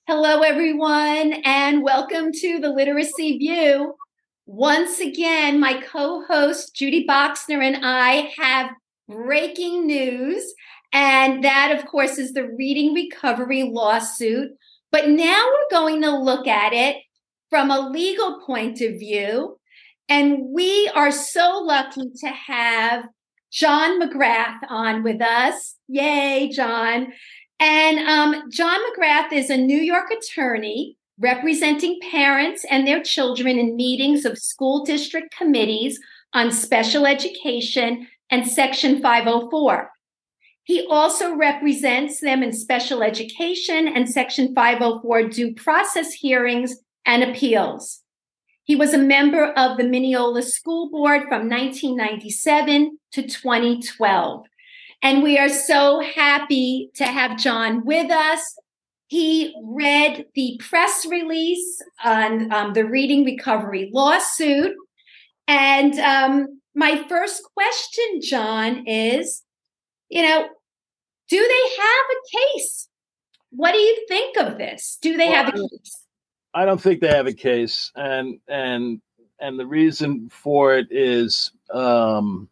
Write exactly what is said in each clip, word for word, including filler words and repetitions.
Hello, everyone, and welcome to the Literacy View. Once again, my co-host Judy Boxner and I have breaking news, and that, of course, is the Reading Recovery lawsuit. But now we're going to look at it from a legal point of view, and we are so lucky to have John McGrath on with us. Yay, John. And um, John McGrath is a New York attorney representing parents and their children in meetings of school district committees on special education and Section five oh four. He also represents them in special education and Section five oh four due process hearings and appeals. He was a member of the Mineola School Board from nineteen ninety-seven to twenty twelve. And we are so happy to have John with us. He read the press release on um, the Reading Recovery lawsuit. And um, my first question, John, is, you know, do they have a case? What do you think of this? Do they well, have a case? I don't think they have a case. And and and the reason for it is... Um,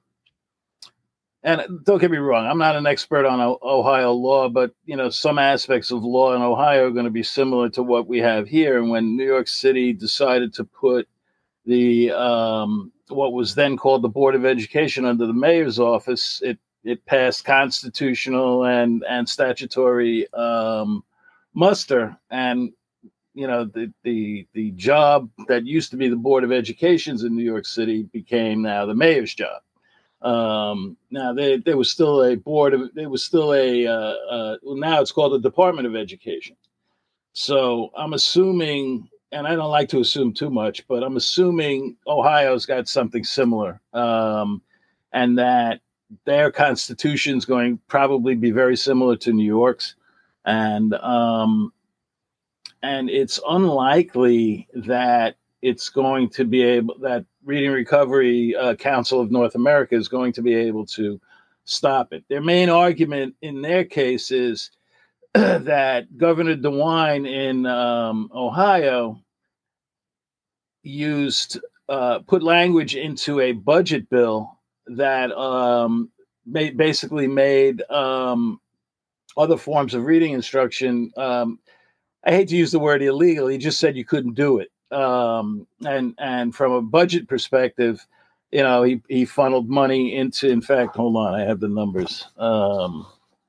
And don't get me wrong, I'm not an expert on Ohio law, but, you know, some aspects of law in Ohio are going to be similar to what we have here. And when New York City decided to put the um, what was then called the Board of Education under the mayor's office, it it passed constitutional and and statutory um, muster. And, you know, the, the the job that used to be the Board of Educations in New York City became now the mayor's job. Um, now there, there was still a board of, there was still a, uh, uh, well, now it's called the Department of Education. So I'm assuming, and I don't like to assume too much, but I'm assuming Ohio's got something similar. Um, and that their constitution is going to probably be very similar to New York's. And, um, and it's unlikely that it's going to be able, that Reading Recovery uh, Council of North America is going to be able to stop it. Their main argument in their case is that Governor DeWine in um, Ohio used, uh, put language into a budget bill that um, made, basically made um, other forms of reading instruction, um, I hate to use the word illegal, he just said you couldn't do it. Um, and and from a budget perspective, you know, he, he funneled money into, in fact, hold on, I have the numbers. Um,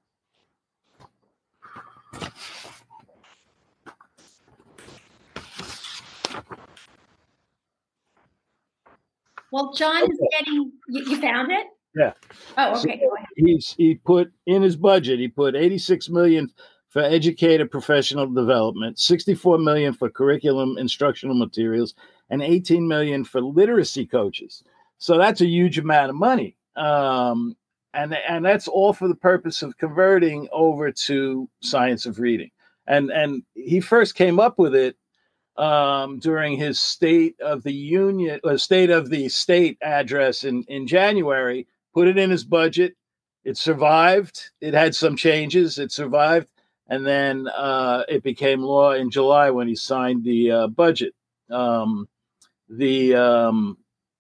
Well, John is getting, you, you found it? Yeah. Oh, okay, So go ahead. He's, he put in his budget, he put eighty-six million dollars for educator professional development, sixty-four million dollars for curriculum instructional materials, and eighteen million dollars for literacy coaches. So that's a huge amount of money. Um, and, and that's all for the purpose of converting over to science of reading. And, and he first came up with it um, during his State of the Union, or State of the State address in, in January, put it in his budget. It survived. It had some changes. It survived. And then uh, it became law in July when he signed the uh, budget. Um, the um,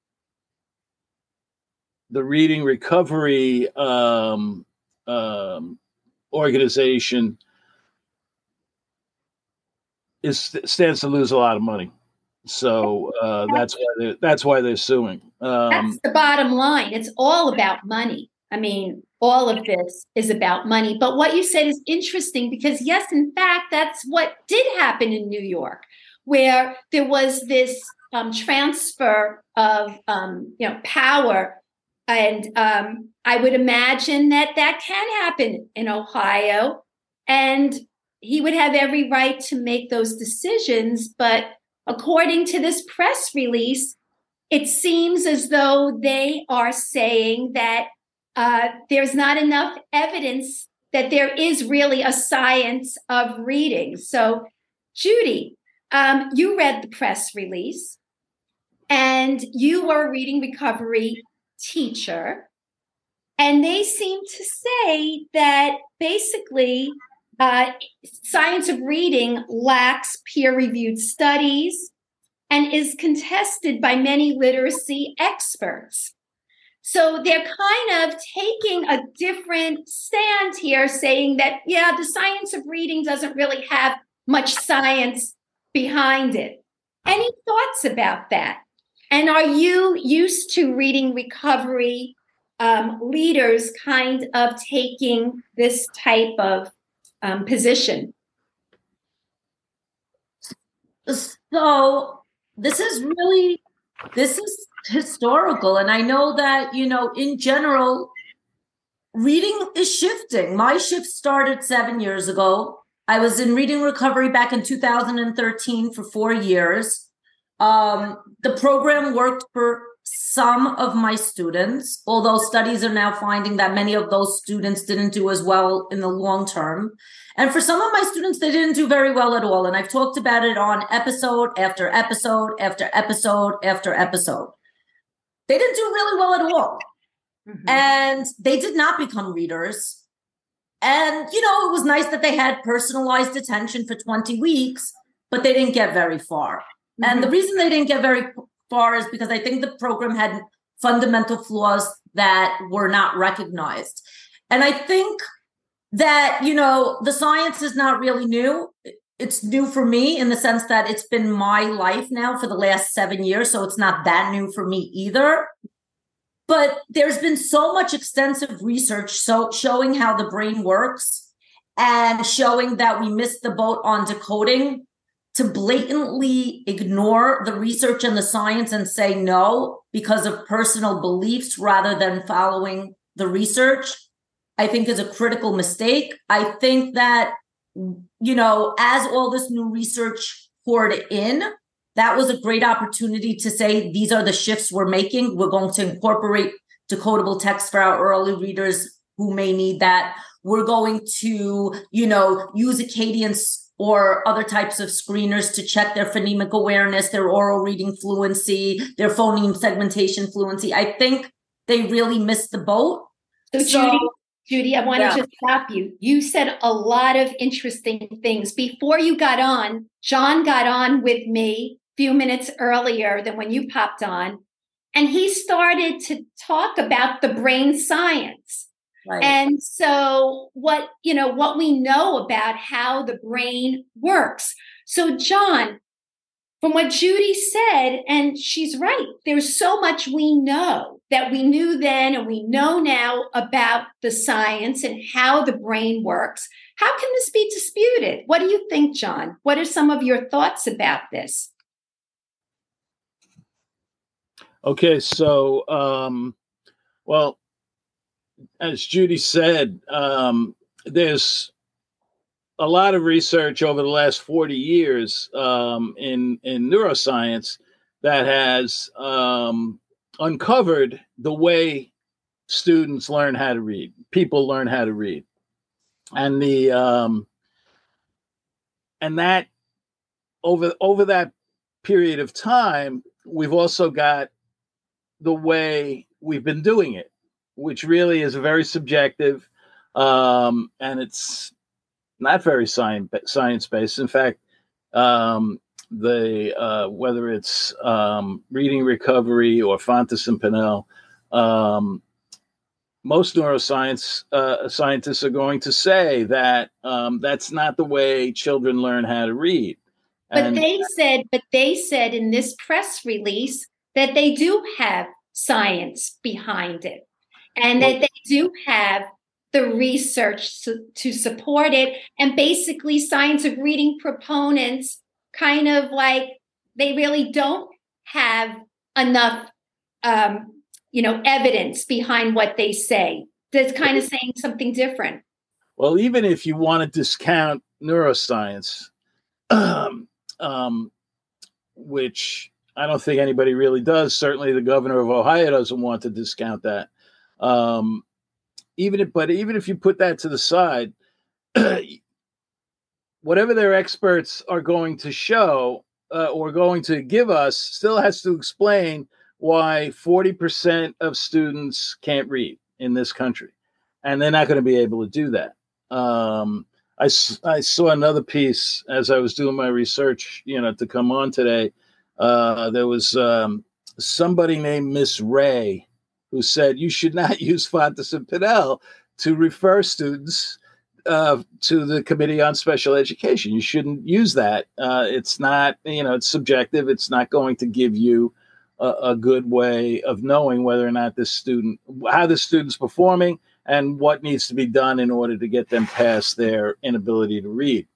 the Reading Recovery um, um, organization is stands to lose a lot of money, so uh, that's why they're, that's why they're suing. Um, That's the bottom line. It's all about money. I mean, all of this is about money. But what you said is interesting because, yes, in fact, that's what did happen in New York, where there was this um, transfer of, um, you know, power. And um, I would imagine that that can happen in Ohio. And he would have every right to make those decisions. But according to this press release, it seems as though they are saying that uh, there's not enough evidence that there is really a science of reading. So, Judy, um, you read the press release, and you were a reading recovery teacher, and they seem to say that basically uh, science of reading lacks peer-reviewed studies and is contested by many literacy experts. So they're kind of taking a different stand here, saying that, yeah, the science of reading doesn't really have much science behind it. Any thoughts about that? And are you used to reading recovery um, leaders kind of taking this type of um, position? So this is really, this is historical. And I know that, you know, in general, reading is shifting. My shift started seven years ago. I was in reading recovery back in two thousand thirteen for four years. Um, the program worked for some of my students, although studies are now finding that many of those students didn't do as well in the long term. And for some of my students, they didn't do very well at all. And I've talked about it on episode after episode after episode after episode. They didn't do really well at all. Mm-hmm. And they did not become readers. And, you know, it was nice that they had personalized attention for twenty weeks, but they didn't get very far. Mm-hmm. And the reason they didn't get very far is because I think the program had fundamental flaws that were not recognized. And I think that, you know, the science is not really new. It's new for me in the sense that it's been my life now for the last seven years. So it's not that new for me either. But there's been so much extensive research so showing how the brain works and showing that we missed the boat on decoding. To blatantly ignore the research and the science and say no because of personal beliefs rather than following the research, I think is a critical mistake. I think that, you know, as all this new research poured in, that was a great opportunity to say, these are the shifts we're making. We're going to incorporate decodable text for our early readers who may need that. We're going to, you know, use Acadian or other types of screeners to check their phonemic awareness, their oral reading fluency, their phoneme segmentation fluency. I think they really missed the boat. So, so Judy, Judy, I want yeah. to just stop you. You said a lot of interesting things. Before you got on, John got on with me a few minutes earlier than when you popped on, and he started to talk about the brain science. Right. And so what, you know, what we know about how the brain works. So, John, from what Judy said, and she's right, there's so much we know that we knew then and we know now about the science and how the brain works. How can this be disputed? What do you think, John? What are some of your thoughts about this? Okay, so, um, well, as Judy said, um, there's a lot of research over the last forty years um, in, in neuroscience that has um, uncovered the way students learn how to read, people learn how to read. And the um, and that over over that period of time, we've also got the way we've been doing it, which really is very subjective, um, and it's not very science science based. In fact, um, the uh, whether it's um, reading recovery or Fontes and Pinnell, um, most neuroscience uh, scientists are going to say that um, that's not the way children learn how to read. But And they said, but they said in this press release that they do have science behind it. And that they do have the research to, to support it. And basically, science of reading proponents kind of like, they really don't have enough, um, you know, evidence behind what they say. That's kind of saying something different. Well, even if you want to discount neuroscience, um, um, which I don't think anybody really does, certainly the governor of Ohio doesn't want to discount that. Um, even if, but even if you put that to the side, whatever their experts are going to show uh, or going to give us still has to explain why forty percent of students can't read in this country. And they're not going to be able to do that. Um, I, I saw another piece as I was doing my research, you know, to come on today. Uh, there was um, somebody named Miss Ray who said you should not use Fountas and Pinnell to refer students uh, to the Committee on Special Education. You shouldn't use that. Uh, it's not, you know, it's subjective. It's not going to give you a, a good way of knowing whether or not this student, how the student's performing, and what needs to be done in order to get them past their inability to read.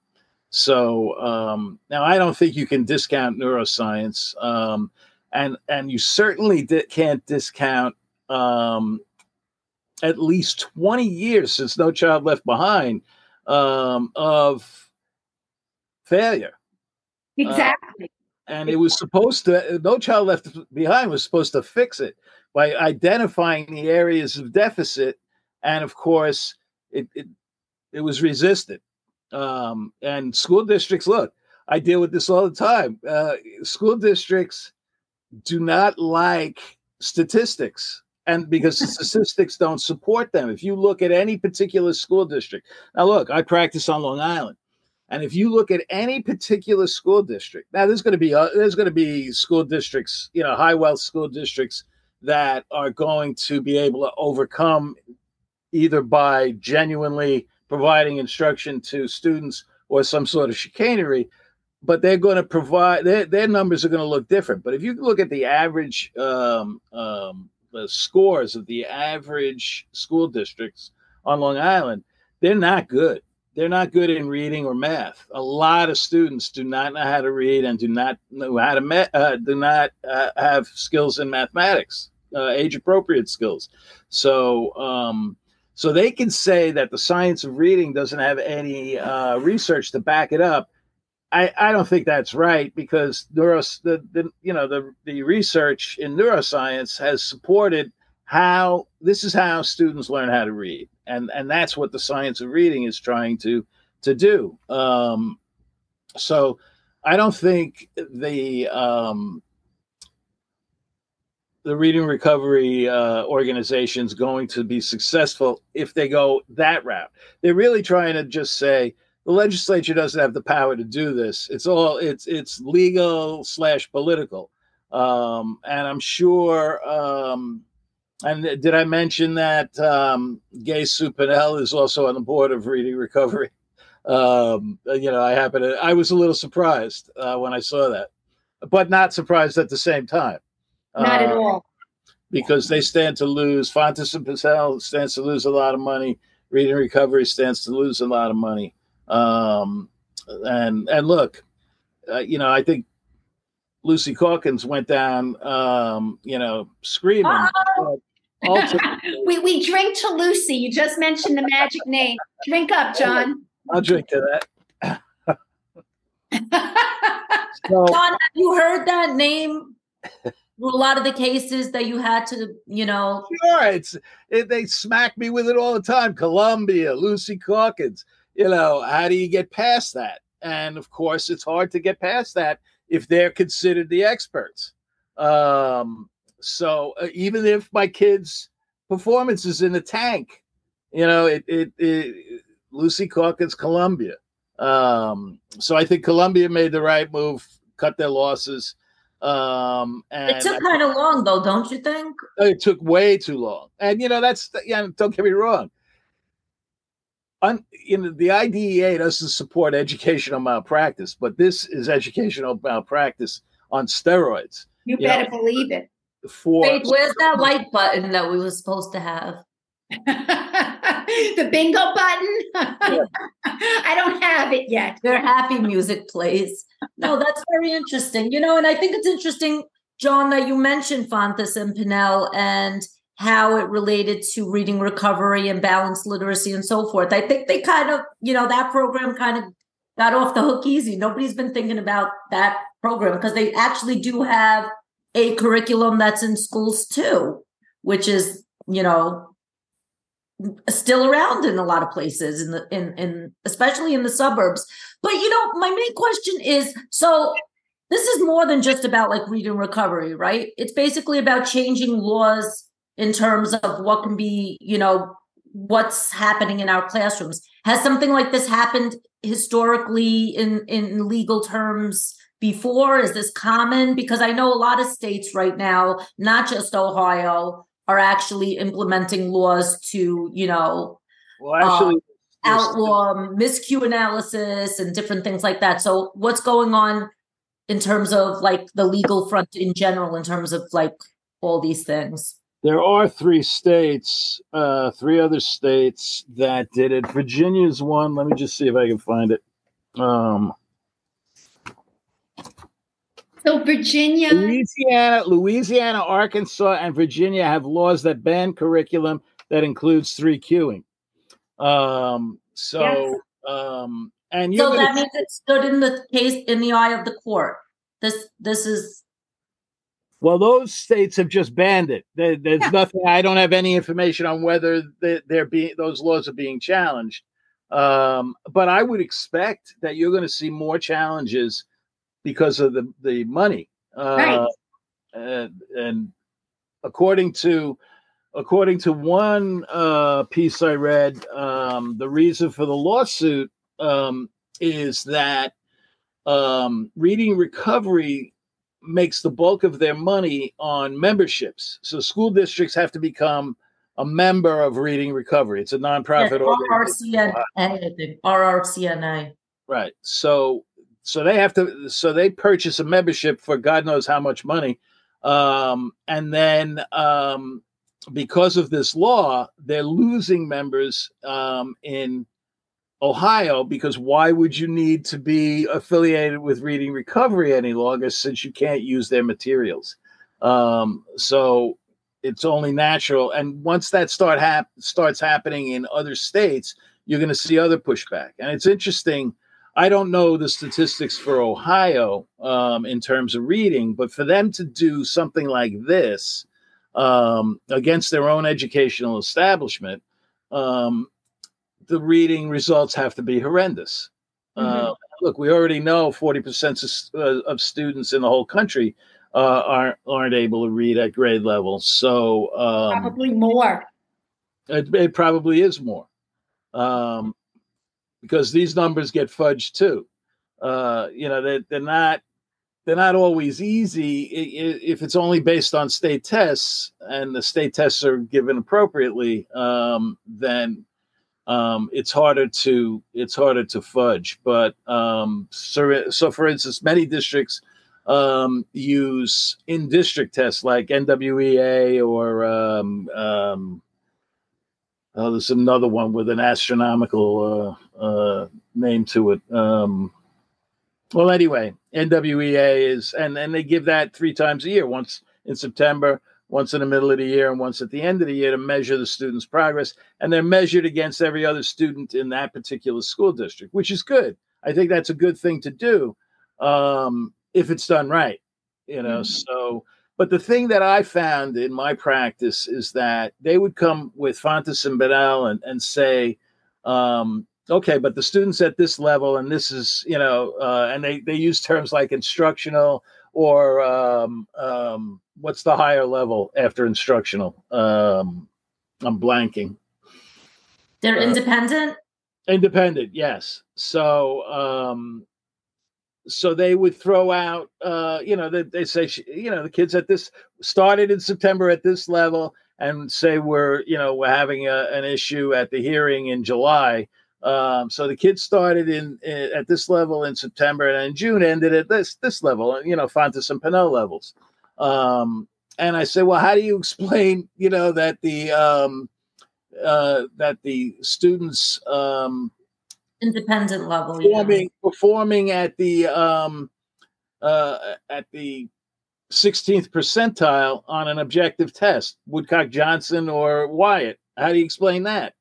So um, now I don't think you can discount neuroscience, um, and and you certainly di- can't discount um, at least twenty years since No Child Left Behind um, of failure. Exactly. Uh, and it was supposed to, No Child Left Behind was supposed to fix it by identifying the areas of deficit. And of course, it it, it was resisted. Um, and school districts, look, I deal with this all the time. Uh, school districts do not like statistics, and because the statistics don't support them. If you look at any particular school district, now look, I practice on Long Island, and if you look at any particular school district, now there's going to be uh, there's going to be school districts, you know, high wealth school districts that are going to be able to overcome either by genuinely providing instruction to students or some sort of chicanery, but they're going to provide, their, their numbers are going to look different. But if you look at the average um, um, the scores of the average school districts on Long Island, they're not good. They're not good in reading or math. A lot of students do not know how to read and do not know how to, ma- uh, do not uh, have skills in mathematics, uh, age-appropriate skills. So, um, So they can say that the science of reading doesn't have any uh, research to back it up. I, I don't think that's right, because neuros, the, the you know the the research in neuroscience has supported how this is how students learn how to read, and and that's what the science of reading is trying to to do. Um, so I don't think the um, the reading recovery uh, organization is going to be successful if they go that route. They're really trying to just say the legislature doesn't have the power to do this. It's all it's it's legal slash political, um, and I'm sure. Um, and did I mention that um, Gay Sue Pinnell is also on the board of Reading Recovery? Um, you know, I happen to. I was a little surprised uh, when I saw that, but not surprised at the same time. Not at all. Uh, because they stand to lose. Fountas and Pinnell stands to lose a lot of money. Reading Recovery stands to lose a lot of money. Um, and and look, uh, you know, I think Lucy Calkins went down, um, you know, screaming. Ultimately, we we drink to Lucy. You just mentioned the magic name. Drink up, John. I'll drink to that. So, John, have you heard that name? A lot of the cases that you had to, you know. Sure, it's it, they smack me with it all the time. Columbia, Lucy Calkins. You know, how do you get past that? And of course, it's hard to get past that if they're considered the experts. Um, so uh, even if my kid's performance is in the tank, you know, it it, it Lucy Calkins, Columbia. Um, so I think Columbia made the right move, cut their losses. Um, and it took kind of long, though, don't you think? It took way too long. And, you know, that's, yeah, don't get me wrong. Un, you know, the I D E A doesn't support educational malpractice, but this is educational malpractice on steroids. You, you better know, believe it. For Wait, where's that like button that we were supposed to have? The bingo button? Yeah. I don't have it yet. Their happy music plays. No, that's very interesting. You know, and I think it's interesting, John, that you mentioned Fountas and Pinnell and how it related to reading recovery and balanced literacy and so forth. I think they kind of, you know, that program kind of got off the hook easy. Nobody's been thinking about that program because they actually do have a curriculum that's in schools too, which is, you know, still around in a lot of places in the in in especially in the suburbs. But you know, my main question is, so this is more than just about like reading recovery, right? It's basically about changing laws in terms of what can be, you know, what's happening in our classrooms. Has something like this happened historically in, in legal terms before? Is this common? Because I know a lot of states right now, not just Ohio, are actually implementing laws to, you know, well, actually, um, outlaw miscue analysis and different things like that. So what's going on in terms of like the legal front in general, in terms of like all these things? There are three states, uh, three other states that did it. Virginia's one. Let me just see if I can find it. Um, So Virginia, Louisiana, Louisiana, Arkansas, and Virginia have laws that ban curriculum that includes three Qing. Um, so, Yes. um, and you're So gonna, that means it stood in the case in the eye of the court. This this is well, those states have just banned it. There, there's Yeah. nothing. I don't have any information on whether they, they're being those laws are being challenged. Um, but I would expect that you're going to see more challenges because of the the money. Uh, right. and, and according to according to one uh, piece I read, um, the reason for the lawsuit um, is that um, Reading Recovery makes the bulk of their money on memberships. So school districts have to become a member of Reading Recovery. It's a nonprofit R R organization. C N A, I think. R R C N A. Right. So so they have to so they purchase a membership for God knows how much money. Um, and then um, because of this law, they're losing members um, in Ohio, because why would you need to be affiliated with Reading Recovery any longer since you can't use their materials? Um, so it's only natural. And once that start hap- starts happening in other states, you're going to see other pushback. And it's interesting. I don't know the statistics for Ohio um, in terms of reading, but for them to do something like this um, against their own educational establishment, um, the reading results have to be horrendous. Mm-hmm. Uh, look, we already know forty percent of, uh, of students in the whole country uh, aren't aren't able to read at grade level. So um, probably more. It, it probably is more um, because these numbers get fudged too. Uh, you know, they, they're not they're not always easy if it's only based on state tests, and the state tests are given appropriately. Um, then Um, it's harder to it's harder to fudge, but um, so, so for instance, many districts um, use in-district tests like N W E A or um, um, oh, there's another one with an astronomical uh, uh, name to it. Um, well, anyway, N W E A is, and and they give that three times a year, once in September, once in the middle of the year, and once at the end of the year, to measure the student's progress. And they're measured against every other student in that particular school district, which is good. I think that's a good thing to do um, if it's done right, you know. Mm-hmm. So, but the thing that I found in my practice is that they would come with Fontes and Bunnell and, and say, um, okay, but the students at this level, and this is, you know, uh, and they, they use terms like instructional or um, um, what's the higher level after instructional? Um, I'm blanking. They're uh, independent? Independent, yes. So um, so they would throw out, uh, you know, they, they say, you know, the kids at this started in September at this level, and say we're, you know, we're having a, an issue at the hearing in July. Um, so the kids started in, in at this level in September, and in June ended at this this level, you know, Fontes and Bunnell levels. Um, and I say, well, how do you explain, you know, that the um, uh, that the students um, independent level performing yeah. performing at the um, uh, at the sixteenth percentile on an objective test, Woodcock Johnson or Wyatt? How do you explain that?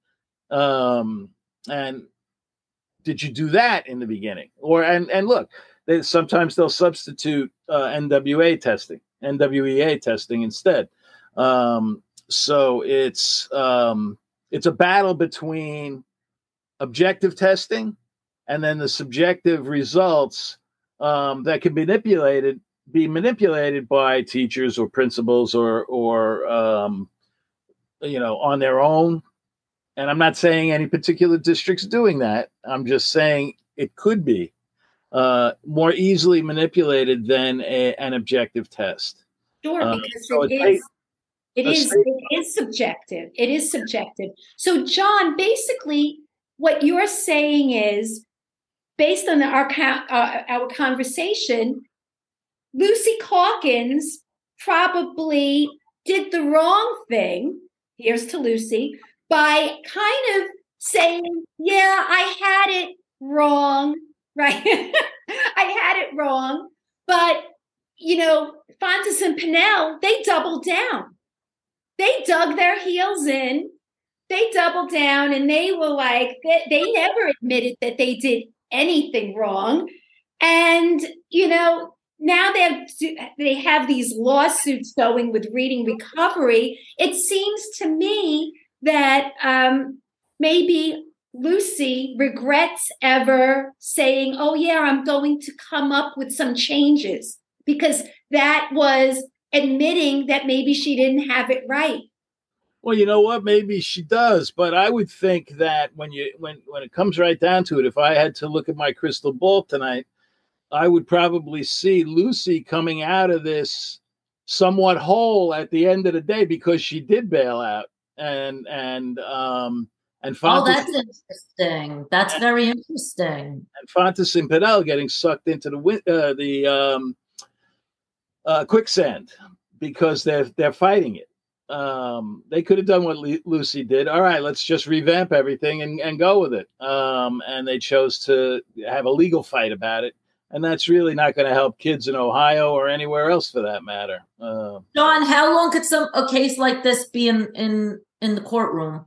Um, And did you do that in the beginning? Or and and look, they, sometimes they'll substitute uh, N W A testing, N W E A testing instead. Um, so it's um, it's a battle between objective testing and then the subjective results um, that can be manipulated be manipulated by teachers or principals or or um, you know, on their own. and I'm not saying any particular district's doing that. I'm just saying it could be uh, more easily manipulated than a, an objective test. Sure, Uh, because so it a state, is it a is state, it is subjective. It is subjective. So, John, basically, what you're saying is, based on our uh, our conversation, Lucy Calkins probably did the wrong thing. Here's to Lucy, by kind of saying, "Yeah, I had it wrong, right? I had it wrong." But you know, Fontes and Pinnell, they doubled down. They dug their heels in. They doubled down, and they were like, they, they never admitted that they did anything wrong. And you know, now they have they have these lawsuits going with Reading Recovery. It seems to me that um, maybe Lucy regrets ever saying, "Oh yeah, I'm going to come up with some changes," because that was admitting that maybe she didn't have it right. well, you know what? Maybe she does, but I would think that when you when when it comes right down to it, if I had to look at my crystal ball tonight, I would probably see Lucy coming out of this somewhat whole at the end of the day because she did bail out, and and um and Oh, Fontes, that's interesting. That's and, very interesting. and Fontes and Pinnell getting sucked into the wi- uh, the um, uh, quicksand because they're they're fighting it. Um, they could have done what Le- Lucy did. All right, let's just revamp everything and, and go with it. Um, and they chose to have a legal fight about it. And that's really not going to help kids in Ohio or anywhere else for that matter. Uh, John, how long could some a case like this be in in, in the courtroom?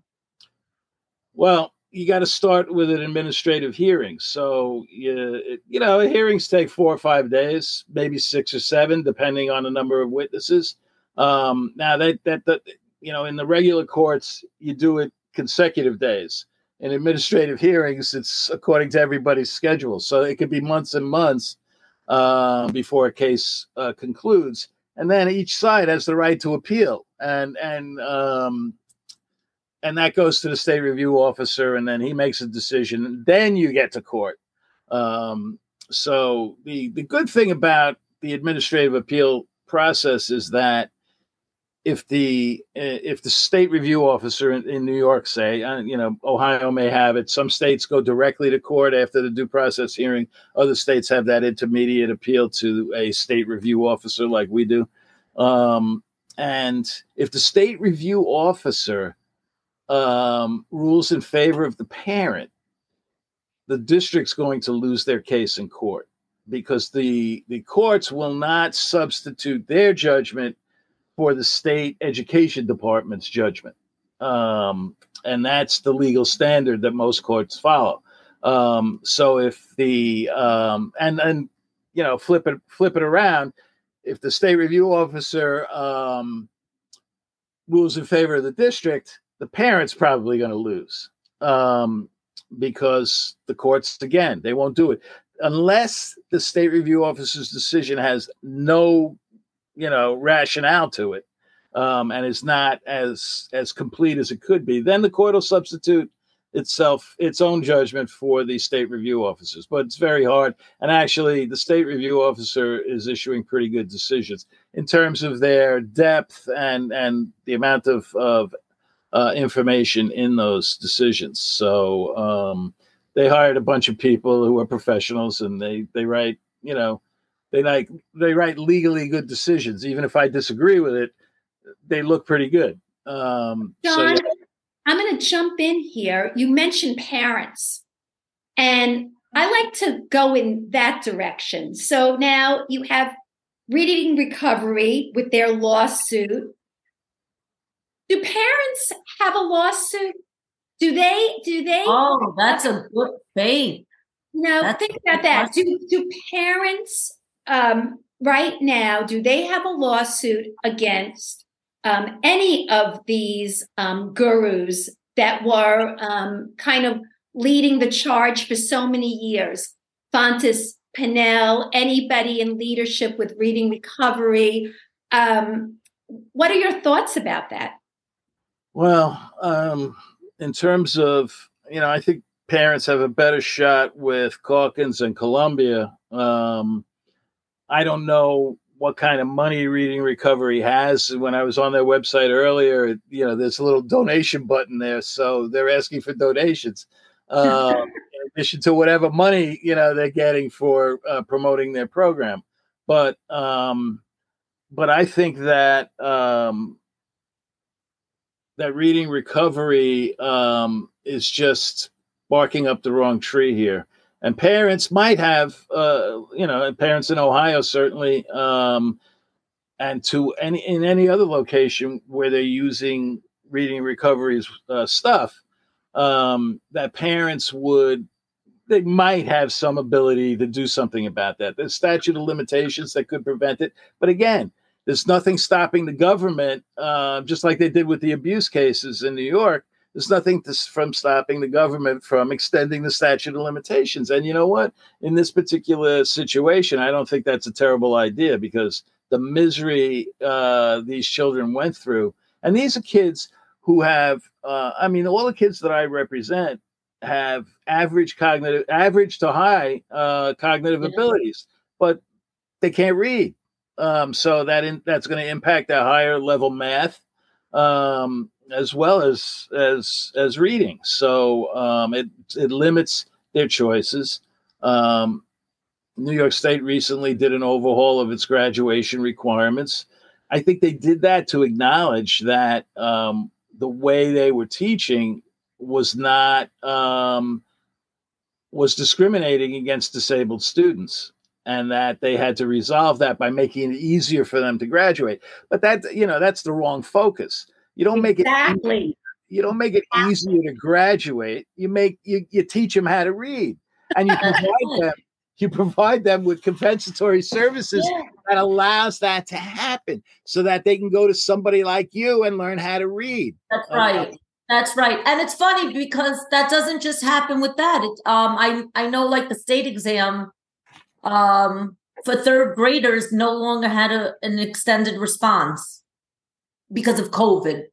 well, you got to start with an administrative hearing. So, you, you know, hearings take four or five days, maybe six or seven, depending on the number of witnesses. Um, now, that, that, that, you know, in the regular courts, you do it consecutive days. In administrative hearings, it's according to everybody's schedule. So it could be months and months uh, before a case uh, concludes. And then each side has the right to appeal. And, and, um, and that goes to the state review officer, and then he makes a decision. And then you get to court. Um, so the, the good thing about the administrative appeal process is that if the if the state review officer in, in New York, say, uh, you know, Ohio may have it. Some states go directly to court after the due process hearing. Other states have that intermediate appeal to a state review officer, like we do. Um, and if the state review officer um, rules in favor of the parent, the district's going to lose their case in court because the the courts will not substitute their judgment for the state education department's judgment. Um, and that's the legal standard that most courts follow. Um, so if the, um, and, and, you know, flip it, flip it around, if the state review officer um, rules in favor of the district, the parent's probably going to lose um, because the courts, again, they won't do it unless the state review officer's decision has no you know, rationale to it, um, and is not as as complete as it could be, then the court will substitute itself its own judgment for the state review officers. But it's very hard. And actually, the state review officer is issuing pretty good decisions in terms of their depth and and the amount of of uh, information in those decisions. So um, they hired a bunch of people who are professionals, and they they write, you know. They like they write legally good decisions. Even if I disagree with it, they look pretty good. Um, John, so, yeah. I'm going to jump in here. You mentioned parents, and I like to go in that direction. So now you have Reading Recovery with their lawsuit. Do parents have a lawsuit? Do they? Do they? Oh, that's a good faith. No, That's think about that. Do do parents? Um, right now, do they have a lawsuit against um, any of these um, gurus that were um, kind of leading the charge for so many years? Fontes, Pinnell, anybody in leadership with Reading Recovery. Um, what are your thoughts about that? Well, um, in terms of, you know, I think parents have a better shot with Calkins and Columbia. Um, I don't know what kind of money Reading Recovery has. When I was on their website earlier, you know, there's a little donation button there. So they're asking for donations uh, in addition to whatever money, you know, they're getting for uh, promoting their program. But um, but I think that um, that Reading Recovery um, is just barking up the wrong tree here. And parents might have, uh, you know, parents in Ohio certainly, um, and to any in any other location where they're using Reading Recovery's uh, stuff, um, that parents would, they might have some ability to do something about that. There's statute of limitations that could prevent it, but again, there's nothing stopping the government, uh, just like they did with the abuse cases in New York. There's nothing to, from stopping the government from extending the statute of limitations. And you know what? In this particular situation, I don't think that's a terrible idea, because the misery uh, these children went through, and these are kids who have, uh, I mean, all the kids that I represent have average cognitive, average to high uh, cognitive yeah. abilities, but they can't read. Um, so that in, that's going to impact their higher level math. Um, as well as as as reading. So um, it it limits their choices. Um, New York State recently did an overhaul of its graduation requirements. I think they did that to acknowledge that um, the way they were teaching was not um, was discriminating against disabled students, and that they had to resolve that by making it easier for them to graduate. But that, you know, that's the wrong focus. You don't make exactly. it you don't make it exactly. easier to graduate. You make you, you teach them how to read, and you provide them you provide them with compensatory services yeah. that allows that to happen, so that they can go to somebody like you and learn how to read. That's right. Uh, That's right. And it's funny because that doesn't just happen with that. It, um, I I know, like, the state exam um, for third graders no longer had a, an extended response because of COVID.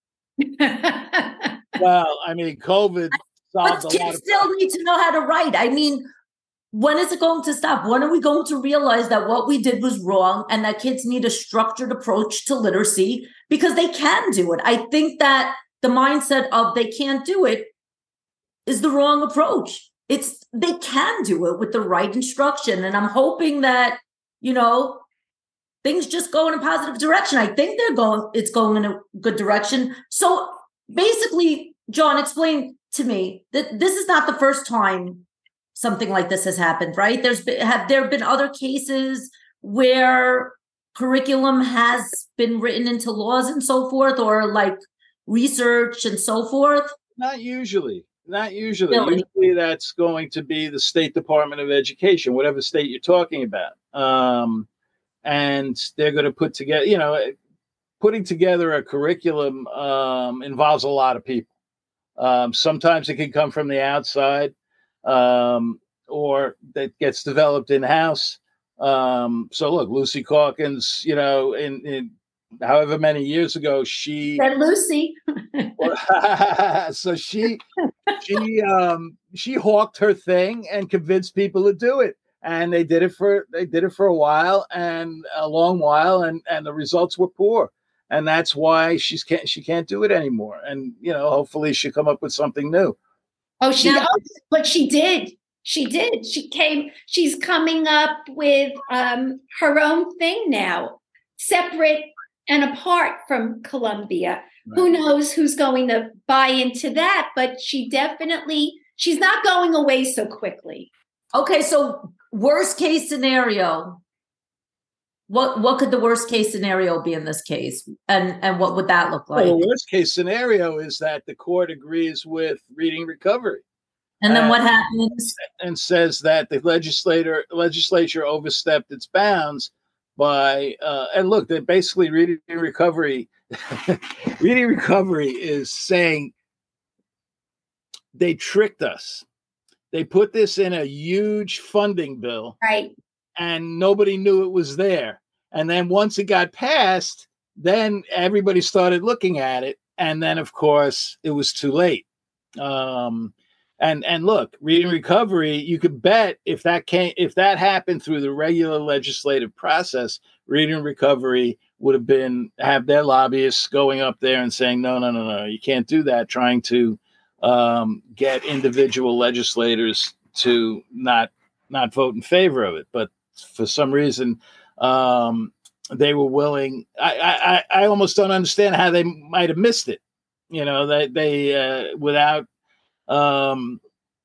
Well, I mean, COVID solved but a kids lot of still problems. need to know how to write. I mean, when is it going to stop? When are we going to realize that what we did was wrong and that kids need a structured approach to literacy because they can do it? I think that the mindset of they can't do it is the wrong approach. It's they can do it with the right instruction. And I'm hoping that, you know, things just go in a positive direction. I think they're going, it's going in a good direction. So basically, John, explain to me that this is not the first time something like this has happened, right? There's been, have there been other cases where curriculum has been written into laws and so forth, or like research and so forth? Not usually. Not usually. Really? Usually that's going to be the State Department of Education, whatever state you're talking about. Um, and they're going to put together, you know, putting together a curriculum um, involves a lot of people. Um, sometimes it can come from the outside, um, or that gets developed in-house. Um, so look, Lucy Calkins, you know, in, in however many years ago, she and Lucy. so she she um, she hawked her thing and convinced people to do it. And they did it for they did it for a while and a long while, and, and the results were poor. And that's why she's can't she can't do it anymore. And you know, hopefully she'll come up with something new. Oh, she now, oh, but she did. She did. She came. She's coming up with um, her own thing now, separate and apart from Columbia. Right. Who knows who's going to buy into that? But she definitely she's not going away so quickly. Okay, so worst case scenario, what what could the worst case scenario be in this case, and and what would that look like? Well, the worst case scenario is that the court agrees with Reading Recovery, and then uh, what happens? And says that the legislator legislature overstepped its bounds by uh, and look, they basically Reading Recovery, Reading Recovery is saying they tricked us. They put this in a huge funding bill, right? And nobody knew it was there. And then once it got passed, then everybody started looking at it. And then, of course, it was too late. Um, and and look, Reading Recovery, you could bet if that came if that happened through the regular legislative process, Reading Recovery would have been have their lobbyists going up there and saying, no, no, no, no, you can't do that, trying to um, get individual legislators to not not vote in favor of it. But for some reason, um, they were willing. I, I I almost don't understand how they might have missed it. You know, that they, they uh, without. Um,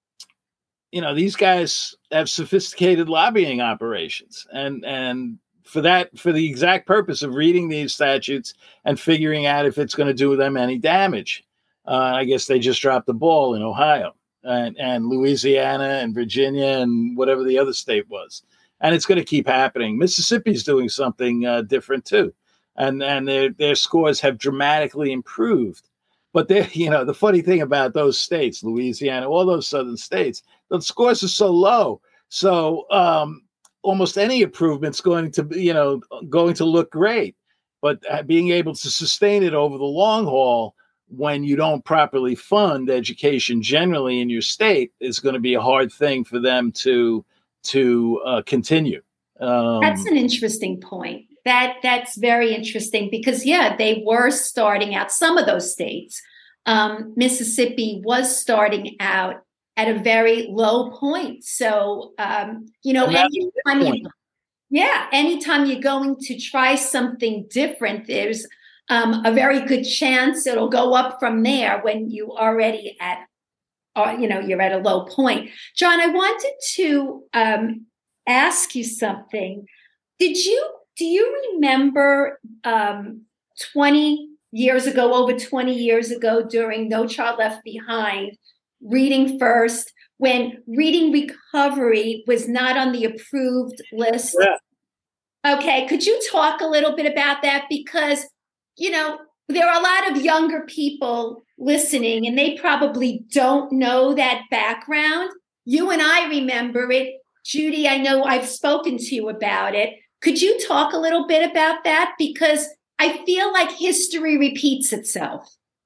you know, these guys have sophisticated lobbying operations, and and for that, for the exact purpose of reading these statutes and figuring out if it's going to do them any damage. Uh, I guess they just dropped the ball in Ohio and, and Louisiana and Virginia and whatever the other state was, and it's going to keep happening. Mississippi's doing something uh, different too, and and their their scores have dramatically improved. But they, you know, the funny thing about those states, Louisiana, all those southern states, the scores are so low. So um, almost any improvement's going to be, you know, going to look great. But being able to sustain it over the long haul when you don't properly fund education generally in your state is going to be a hard thing for them to to uh, continue. Um, That's an interesting point. That that's very interesting because, yeah, they were starting out, some of those states. Um, Mississippi was starting out at a very low point. So, um, you know, anytime you, yeah, anytime you're going to try something different, there's um, a very good chance it'll go up from there when you already at, uh, you know, you're at a low point. John, I wanted to um, ask you something. Did you Do you remember um, twenty years ago, over twenty years ago, during No Child Left Behind, Reading First, when Reading Recovery was not on the approved list? Yeah. Okay, could you talk a little bit about that? Because, you know, there are a lot of younger people listening, and they probably don't know that background. You and I remember it. Judy, I know I've spoken to you about it. Could you talk a little bit about that? Because I feel like history repeats itself.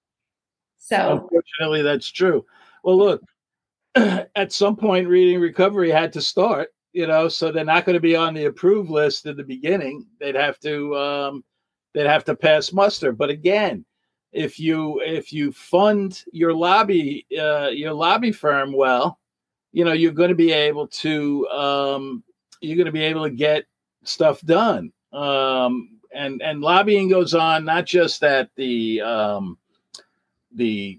So, unfortunately, that's true. Well, look, at some point, Reading Recovery had to start, you know, so they're not going to be on the approved list in the beginning. They'd have to, um, they'd have to pass muster. But again, if you if you fund your lobby, uh, your lobby firm well, you know, you're going to be able to, um, you're going to be able to get stuff done. Um, and, and lobbying goes on, not just at the, um, the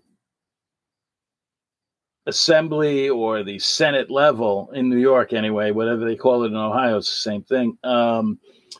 assembly or the Senate level in New York, anyway, whatever they call it in Ohio, it's the same thing. Um,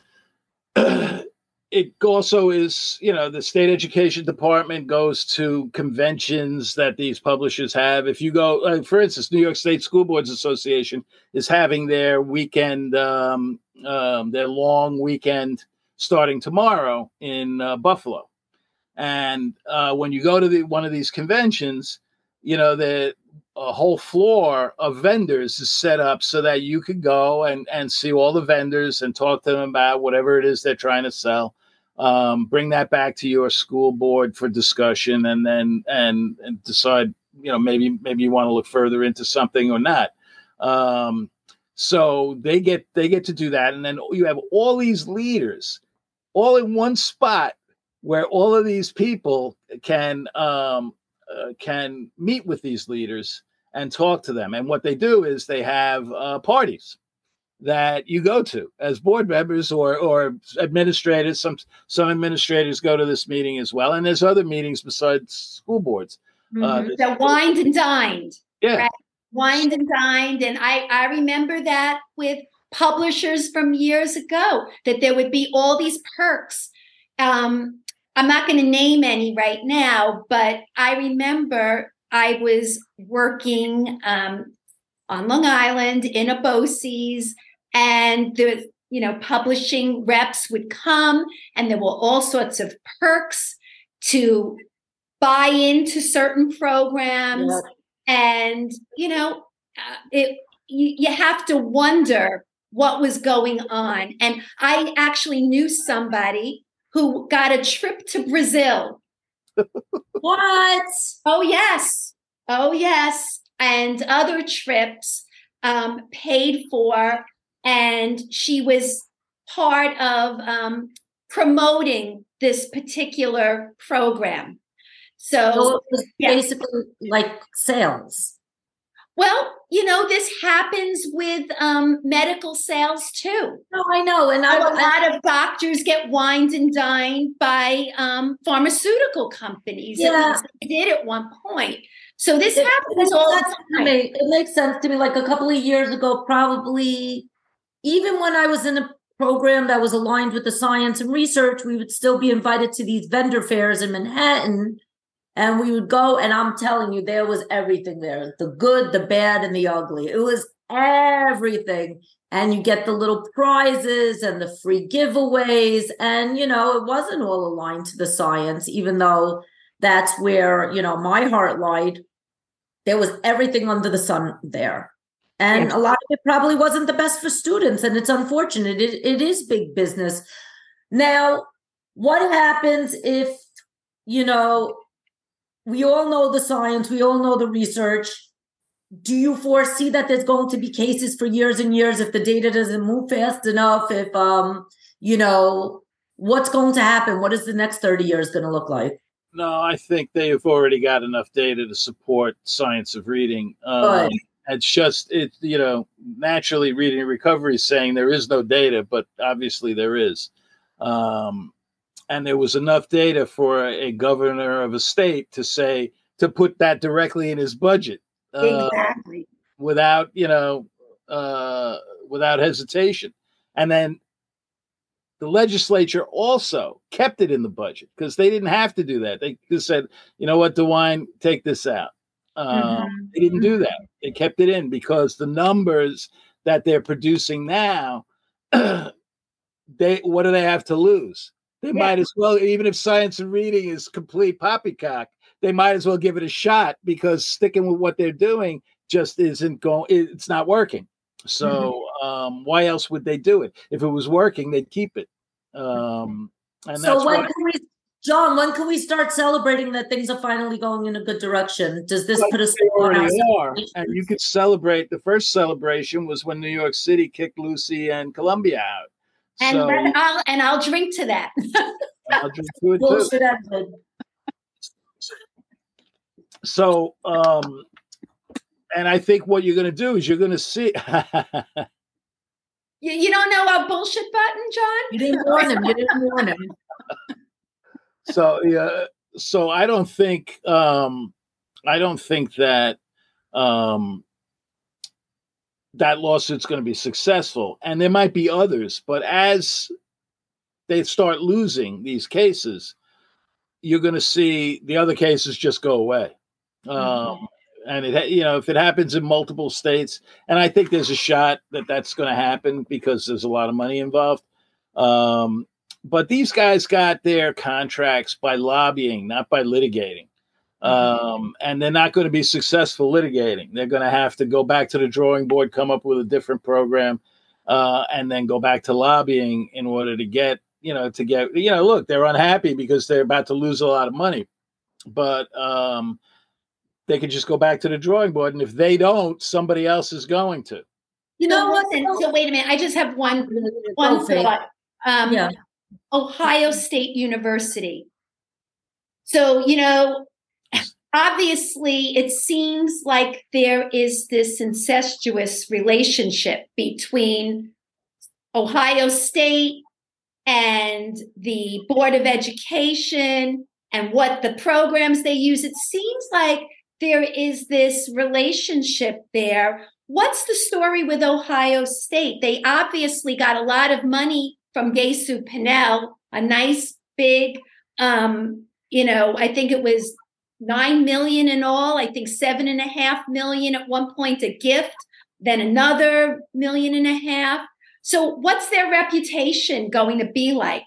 it also is, you know, the state education department goes to conventions that these publishers have. If you go, uh, for instance, New York State School Boards Association is having their weekend, um, um, their long weekend starting tomorrow in uh, Buffalo. And uh, when you go to the, one of these conventions, you know, the a whole floor of vendors is set up so that you could go and, and see all the vendors and talk to them about whatever it is they're trying to sell. Um, bring that back to your school board for discussion, and then and, and decide, you know, maybe maybe you want to look further into something or not. Um, so they get they get to do that, and then you have all these leaders all in one spot where all of these people can um, uh, can meet with these leaders and talk to them. And what they do is they have uh, parties that you go to as board members or or administrators. Some some administrators go to this meeting as well, and there's other meetings besides school boards. Mm-hmm. Uh, so wined and dined. Yeah, right? Wined and dined, and I I remember that with publishers from years ago, that there would be all these perks. Um, I'm not going to name any right now, but I remember I was working um, on Long Island in a BOCES, and the you know publishing reps would come, and there were all sorts of perks to buy into certain programs, yeah. and you know uh, it. You, you have to wonder what was going on. And I actually knew somebody who got a trip to Brazil. What? Oh, yes. Oh, yes. And other trips um, paid for. And she was part of um, promoting this particular program. So, So it was yeah. basically like sales. Well, you know, this happens with um, medical sales too. No, I know. And I, a I, lot of doctors get wined and dined by um, pharmaceutical companies. Yeah. At least they did at one point. So this it, happens it all makes the sense to time. me. It makes sense to me. Like a couple of years ago, probably, even when I was in a program that was aligned with the science and research, we would still be invited to these vendor fairs in Manhattan. And we would go, and I'm telling you, there was everything there. The good, the bad, and the ugly. It was everything. And you get the little prizes and the free giveaways. And, you know, it wasn't all aligned to the science, even though that's where, you know, my heart lied. There was everything under the sun there. And Yeah. a lot of it probably wasn't the best for students. And it's unfortunate. It, it is big business. Now, what happens if, you know, we all know the science, we all know the research. Do you foresee that there's going to be cases for years and years if the data doesn't move fast enough? If, um, you know, what's going to happen? What is the next thirty years going to look like? No, I think they've already got enough data to support science of reading. Um, it's just, it, you know, naturally reading and recovery is saying there is no data, but obviously there is. Um, and there was enough data for a, a governor of a state to say, to put that directly in his budget. Uh, Exactly. without, you know, uh, without hesitation. And then the legislature also kept it in the budget because they didn't have to do that. They just said, you know what, DeWine, take this out. Um, Mhm. They didn't do that. They kept it in because the numbers that they're producing now, they what do they have to lose? They Yeah. might as well, even if science and reading is complete poppycock, they might as well give it a shot because sticking with what they're doing just isn't going, it's not working. So Mhm. um, why else would they do it? If it was working, they'd keep it. Um, and So that's when why, can we, John, when can we start celebrating that things are finally going in a good direction? Does this like put us they on our already are. celebration? And you could celebrate. The first celebration was when New York City kicked Lucy and Columbia out. And So let- I'll and I'll drink to that. I'll drink to it too. Bullshit ended. So, um, and I think what you're going to do is you're going to see. You, you don't know our bullshit button, John? You didn't warn him. You didn't warn him. so, yeah. So I don't think, um, I don't think that, um, that lawsuit's going to be successful. And there might be others, but as they start losing these cases, you're going to see the other cases just go away. Um, Mhm. And it, you know, if it happens in multiple states, and I think there's a shot that that's going to happen because there's a lot of money involved. Um, but these guys got their contracts by lobbying, not by litigating. Um, and they're not going to be successful litigating. They're going to have to go back to the drawing board, come up with a different program, uh, and then go back to lobbying in order to get, you know, to get, you know, look, they're unhappy because they're about to lose a lot of money. But, um, they could just go back to the drawing board. And if they don't, somebody else is going to. You know So what? listen, so wait a minute. I just have one Go, one Faith. thought. Um, Yeah. Ohio State University. So, you know, obviously it seems like there is this incestuous relationship between Ohio State and the Board of Education and what the programs they use. It seems like there is this relationship there. What's the story with Ohio State? They obviously got a lot of money from Gesu Pinnell, a nice big, um, you know, I think it was nine million in all. I think seven and a half million at one point a gift, then another million and a half. So what's their reputation going to be like?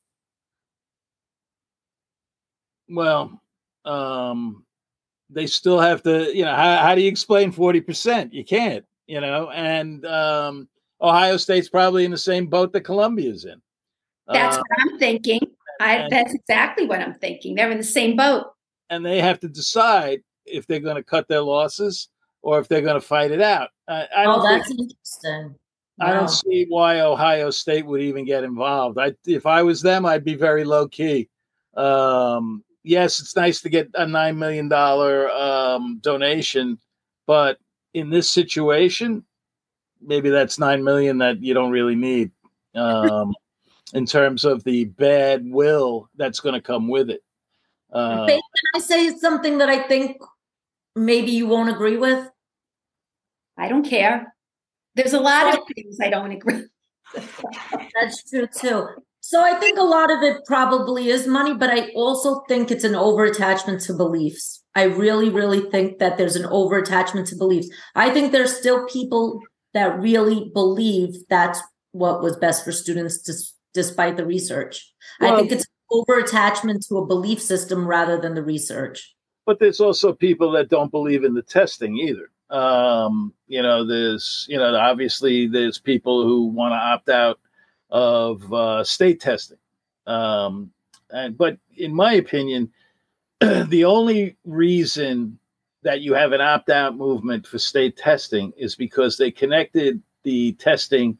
Well, um, they still have to, you know, how, how do you explain forty percent? You can't, you know, and um, Ohio State's probably in the same boat that Columbia's in. That's Uh, what I'm thinking. I, and- that's exactly what I'm thinking. They're in the same boat. and they have to decide if they're going to cut their losses or if they're going to fight it out. I, I don't oh, that's think, interesting. I Wow. don't see why Ohio State would even get involved. I, if I was them, I'd be very low key. Um, yes, it's nice to get a nine million dollars um, donation, but in this situation, maybe that's nine million dollars that you don't really need um, in terms of the bad will that's going to come with it. Uh, Can I say something that I think maybe you won't agree with? I don't care. There's a lot of things I don't agree with. That's true too. So I think a lot of it probably is money, but I also think it's an over-attachment to beliefs. I really, really think that there's an over-attachment to beliefs. I think there's still people that really believe that's what was best for students dis- despite the research. Well, I think it's over-attachment to a belief system rather than the research. But there's also people that don't believe in the testing either. Um, you know, there's, you know, obviously there's people who want to opt out of uh, state testing. Um, and, but in my opinion, the only reason that you have an opt-out movement for state testing is because they connected the testing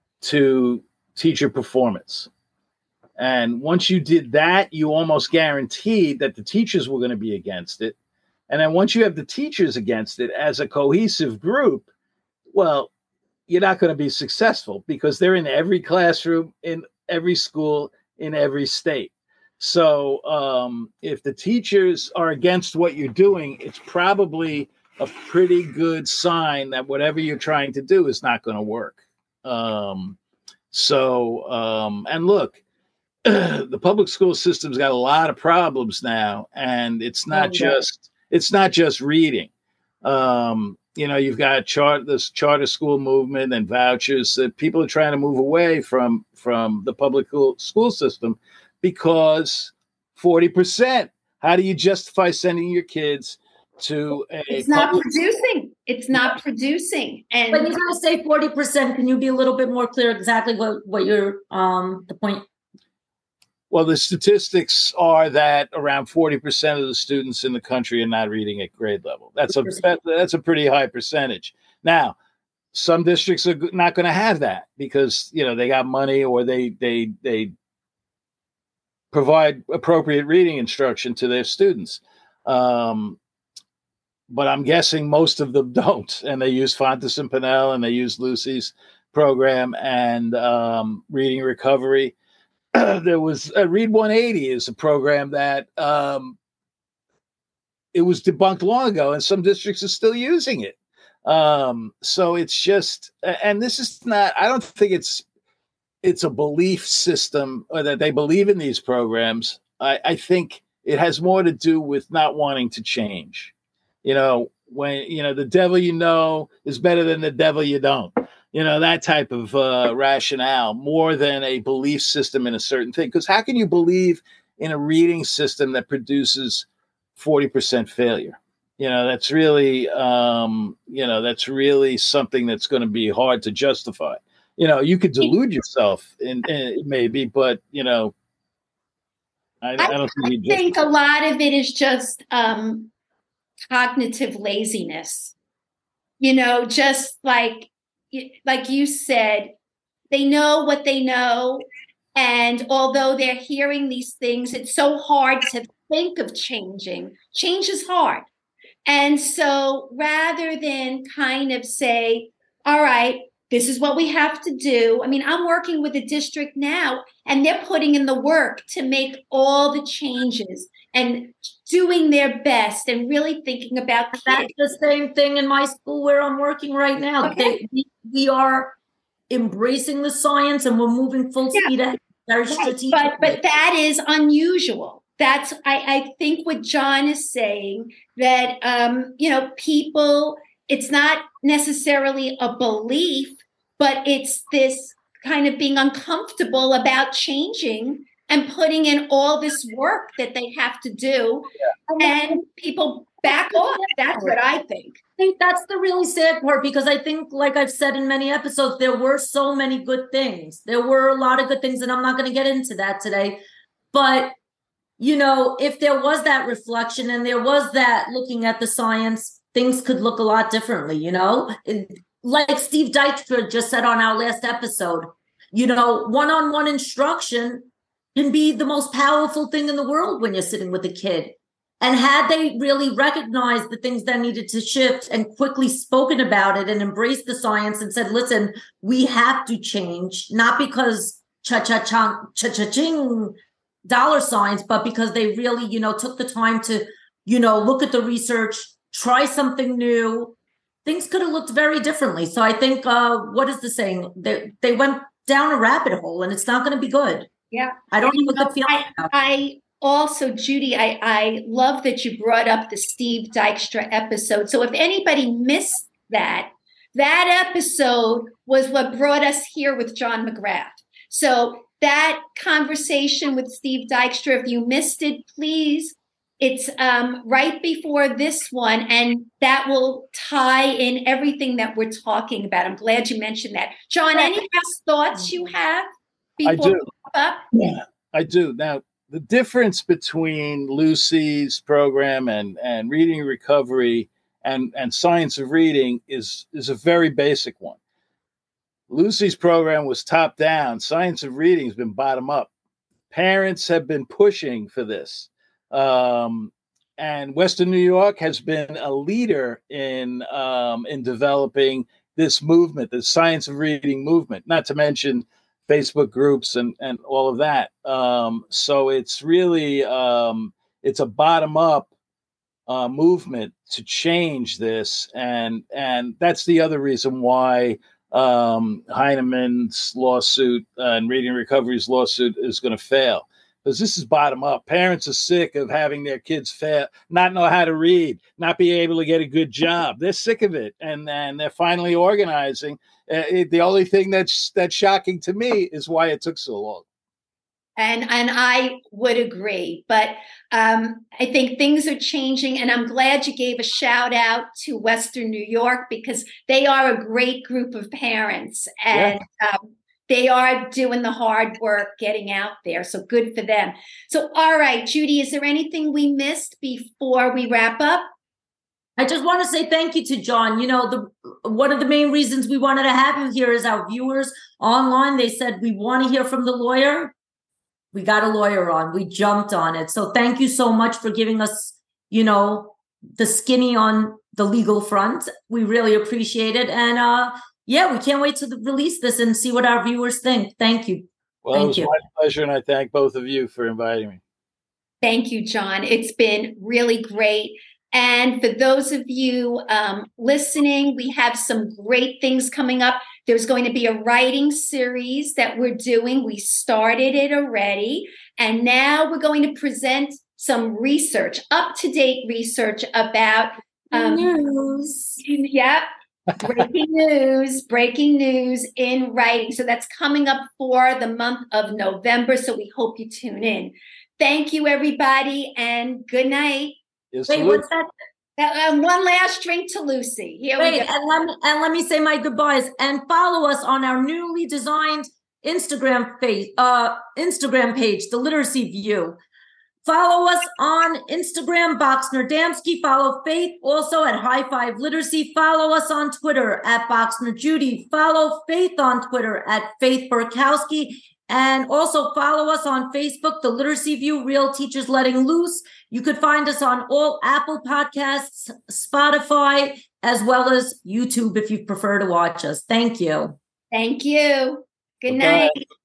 to teacher performance. And once you did that, you almost guaranteed that the teachers were going to be against it. And then once you have the teachers against it as a cohesive group, well, you're not going to be successful because they're in every classroom, in every school, in every state. So um, if the teachers are against what you're doing, it's probably a pretty good sign that whatever you're trying to do is not going to work. Um, so, um, and look, the public school system's got a lot of problems now, and it's not Oh, yeah. just it's not just reading. Um, you know, you've got chart this charter school movement and vouchers that people are trying to move away from from the public school system because forty percent. How do you justify sending your kids to a It's not public- producing. It's not producing. And When you guys say forty percent, can you be a little bit more clear exactly what, what your um the point? Well, the statistics are that around forty percent of the students in the country are not reading at grade level. That's a that, that's a pretty high percentage. Now, some districts are not going to have that because, you know, they got money or they they they provide appropriate reading instruction to their students. Um, but I'm guessing most of them don't, and they use Fontes and Pinnell and they use Lucy's program and um, Reading Recovery. There was uh, Read one eighty is a program that um, it was debunked long ago, and some districts are still using it. Um, so it's just, and this is not, I don't think it's, it's a belief system or that they believe in these programs. I, I think it has more to do with not wanting to change. You know, when, you know, the devil you know is better than the devil you don't. You know, that type of uh, rationale more than a belief system in a certain thing. Because how can you believe in a reading system that produces forty percent failure? You know, that's really, um, you know, that's really something that's going to be hard to justify. You know, you could delude yourself in, in maybe, but, you know, I, I don't think, I you think a lot of it is just um, cognitive laziness. You know, just like, like you said, they know what they know. And although they're hearing these things, it's so hard to think of changing. Change is hard. And so rather than kind of say, all right, this is what we have to do. I mean, I'm working with a district now, and they're putting in the work to make all the changes and doing their best and really thinking about kids. That's the same thing in my school where I'm working right now. Okay. They, we, we are embracing the science and we're moving full Yeah. speed ahead. Very Right. strategic. But but that is unusual. That's I, I think what John is saying, that um, you know, people, it's not necessarily a belief, but it's this kind of being uncomfortable about changing and putting in all this work that they have to do, Yeah. and people back off. That's what I think. I think that's the really sad part, because I think, like I've said in many episodes, there were so many good things. There were a lot of good things, and I'm not going to get into that today. But, you know, if there was that reflection and there was that looking at the science, things could look a lot differently, you know? Like Steve Dykstra just said on our last episode, you know, one-on-one instruction can be the most powerful thing in the world when you're sitting with a kid. And had they really recognized the things that needed to shift and quickly spoken about it and embraced the science and said, listen, we have to change, not because cha-cha-chang, cha-cha-ching dollar signs, but because they really, you know, took the time to, you know, look at the research, try something new, things could have looked very differently. So I think, uh, what is the saying? They, they went down a rabbit hole and it's not going to be good. Yeah. I don't you know know, what the feeling I, about. I also, Judy, I, I love that you brought up the Steve Dykstra episode. So if anybody missed that, that episode was what brought us here with John McGrath. So that conversation with Steve Dykstra, if you missed it, please, it's um, right before this one, and that will tie in everything that we're talking about. I'm glad you mentioned that. John, any last thoughts you have before I do. we wrap up? Yeah, I do. Now, the difference between Lucy's program and, and Reading Recovery and, and Science of Reading is, is a very basic one. Lucy's program was top down. Science of Reading has been bottom up. Parents have been pushing for this. Um, and Western New York has been a leader in um, in developing this movement, the Science of Reading movement, not to mention Facebook groups and, and all of that. Um, so it's really, um, it's a bottom up uh, movement to change this. And, and that's the other reason why um, Heinemann's lawsuit uh, and Reading Recovery's lawsuit is going to fail. Because this is bottom up. Parents are sick of having their kids fail, not know how to read, not be able to get a good job. They're sick of it, and and they're finally organizing. Uh, it, the only thing that's that's shocking to me is why it took so long. And and I would agree, but um, I think things are changing, and I'm glad you gave a shout out to Western New York because they are a great group of parents, and. Yeah. Um, They are doing the hard work getting out there. So good for them. So, all right, Judy, is there anything we missed before we wrap up? I just want to say thank you to John. You know, the one of the main reasons we wanted to have you here is our viewers online. They said, we want to hear from the lawyer. We got a lawyer on. We jumped on it. So thank you so much for giving us, you know, the skinny on the legal front. We really appreciate it. And, uh, yeah, we can't wait to release this and see what our viewers think. Thank you. Well, thank it was you. my pleasure, and I thank both of you for inviting me. Thank you, John. It's been really great. And for those of you um, listening, we have some great things coming up. There's going to be a writing series that we're doing. We started it already. And now we're going to present some research, up-to-date research about um, news. Yeah. breaking news, breaking news in writing. So that's coming up for the month of November. So we hope you tune in. Thank you, everybody, and good night. Yes, Wait, what's that? Uh, um, one last drink to Lucy. Here Wait, we go. and let me and let me say my goodbyes and follow us on our newly designed Instagram page, uh, Instagram page, The Literacy View. Follow us on Instagram, Boxner Damsky. Follow Faith also at High Five Literacy. Follow us on Twitter at Boxner Judy. Follow Faith on Twitter at Faith Burkowski. And also follow us on Facebook, The Literacy View, Real Teachers Letting Loose. You could find us on all Apple Podcasts, Spotify, as well as YouTube if you prefer to watch us. Thank you. Thank you. Good Bye-bye. night.